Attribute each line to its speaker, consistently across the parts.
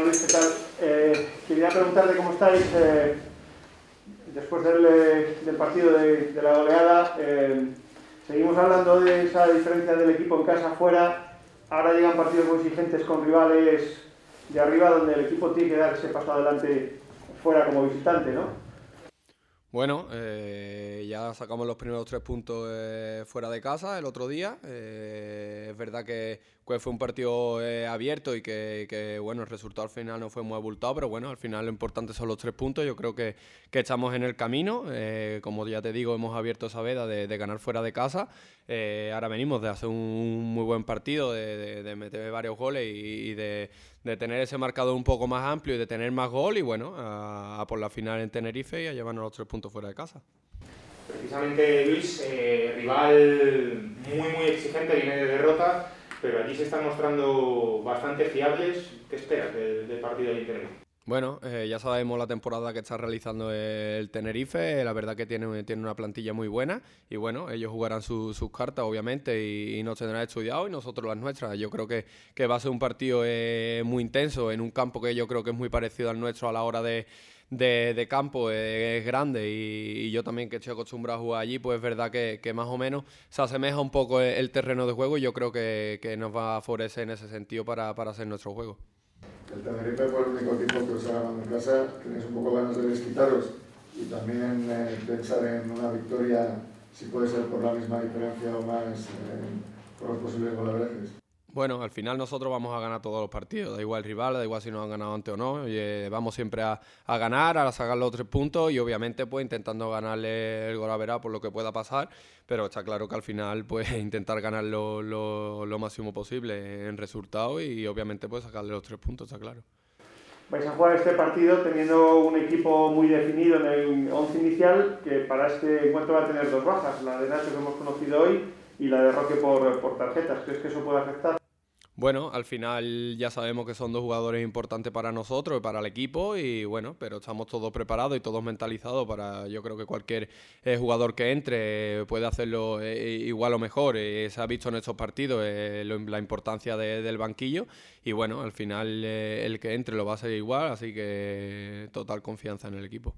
Speaker 1: Luis, ¿qué tal? Quería preguntarte cómo estáis después del partido de la goleada. Seguimos hablando de esa diferencia del equipo en casa fuera. Ahora llegan partidos muy exigentes con rivales de arriba, donde el equipo tiene que dar ese paso adelante fuera como visitante, ¿no?
Speaker 2: Bueno, ya sacamos los primeros 3 puntos fuera de casa el otro día. Es verdad que fue un partido abierto y que, bueno, el resultado al final no fue muy abultado, pero bueno, al final lo importante son los 3 puntos. Yo creo que estamos en el camino. Como ya te digo, hemos abierto esa veda de ganar fuera de casa. Ahora venimos de hacer un muy buen partido, de meter varios goles y de tener ese marcador un poco más amplio y de tener más gol y bueno, a por la final en Tenerife y a llevarnos los 3 puntos fuera de casa.
Speaker 3: Precisamente, Luis, rival muy exigente, viene de derrota, pero allí se están mostrando bastante fiables. ¿Qué esperas del partido del Tenerife?
Speaker 2: Bueno, ya sabemos la temporada que está realizando el Tenerife, la verdad que tiene una plantilla muy buena y bueno, ellos jugarán sus cartas obviamente y nos tendrán estudiado y nosotros las nuestras. Yo creo que va a ser un partido muy intenso en un campo que yo creo que es muy parecido al nuestro a la hora de campo, es grande y yo también que estoy acostumbrado a jugar allí, pues es verdad que más o menos se asemeja un poco el terreno de juego y yo creo que nos va a favorecer en ese sentido para hacer nuestro juego.
Speaker 4: El Tenerife fue el único equipo que os ha ganado en casa, tenéis un poco ganas de desquitaros y también pensar en una victoria, si puede ser por la misma diferencia o más, por los posibles golaverajes.
Speaker 2: Bueno, al final nosotros vamos a ganar todos los partidos, da igual el rival, da igual si nos han ganado antes o no, vamos siempre a ganar, a sacar los 3 puntos y obviamente pues intentando ganarle el golaveraje por lo que pueda pasar, pero está claro que al final pues intentar ganar lo máximo posible en resultado y obviamente pues sacarle los 3 puntos, está claro.
Speaker 1: Vais a jugar este partido teniendo un equipo muy definido en el 11 inicial, que para este encuentro va a tener 2 bajas, la de Nacho que hemos conocido hoy y la de Roque por tarjetas. ¿Crees que eso puede afectar?
Speaker 2: Bueno, al final ya sabemos que son 2 jugadores importantes para nosotros y para el equipo y bueno, pero estamos todos preparados y todos mentalizados para, yo creo que cualquier jugador que entre puede hacerlo igual o mejor. Se ha visto en estos partidos la importancia del banquillo y bueno, al final el que entre lo va a hacer igual, así que total confianza en el equipo.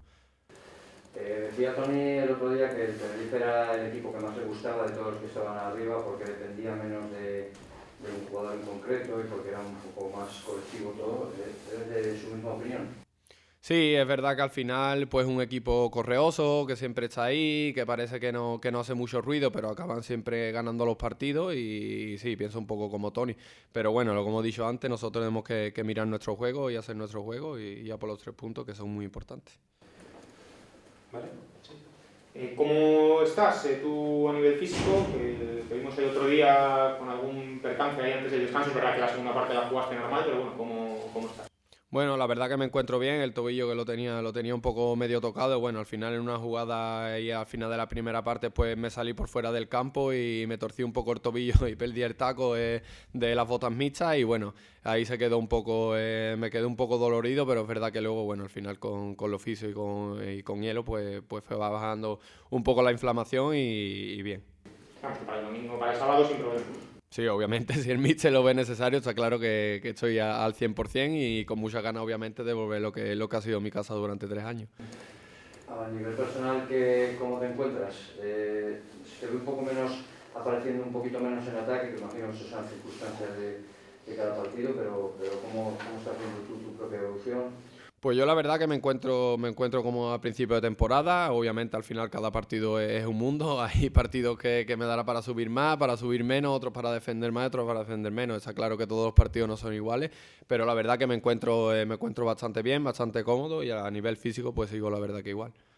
Speaker 5: Decía Toni el otro día que el Tenerife era el equipo que más le gustaba de todos los que estaban arriba porque dependía menos de un jugador en concreto y porque era un poco más colectivo todo. ¿Es de su misma opinión?
Speaker 2: Sí, es verdad que al final pues un equipo correoso, que siempre está ahí, que parece que no hace mucho ruido, pero acaban siempre ganando los partidos y sí, pienso un poco como Toni. Pero bueno, como he dicho antes, nosotros tenemos que mirar nuestro juego y hacer nuestro juego y ya por los 3 puntos que son muy importantes.
Speaker 3: Vale. ¿Cómo estás tú a nivel físico? Te vimos el otro día con algún percance ahí antes del descanso. Es verdad que la segunda parte la jugaste normal, pero bueno, ¿cómo estás?
Speaker 2: Bueno, la verdad que me encuentro bien, el tobillo que lo tenía un poco medio tocado, bueno, al final en una jugada y al final de la primera parte pues me salí por fuera del campo y me torcí un poco el tobillo y perdí el taco de las botas mixtas y bueno, ahí se quedó un poco, me quedé un poco dolorido, pero es verdad que luego, bueno, al final con los fisio y con hielo pues fue bajando un poco la inflamación y bien.
Speaker 3: Vamos, para el domingo, para el sábado sin problema.
Speaker 2: Sí, obviamente, si el míster lo ve necesario, está claro que estoy al 100% y con mucha ganas, obviamente, de volver lo que ha sido mi casa durante 3 años.
Speaker 5: A nivel personal, ¿cómo te encuentras? Se ve un poco menos, apareciendo un poquito menos en ataque, que imagino que eso son circunstancias de cada partido, pero ¿cómo estás viendo tú tu propia evolución?
Speaker 2: Pues yo la verdad que me encuentro como a principio de temporada. Obviamente al final cada partido es un mundo. Hay partidos que me dará para subir más, para subir menos, otros para defender más, otros para defender menos. Está claro que todos los partidos no son iguales, pero la verdad que me encuentro bastante bien, bastante cómodo y a nivel físico pues sigo la verdad que igual.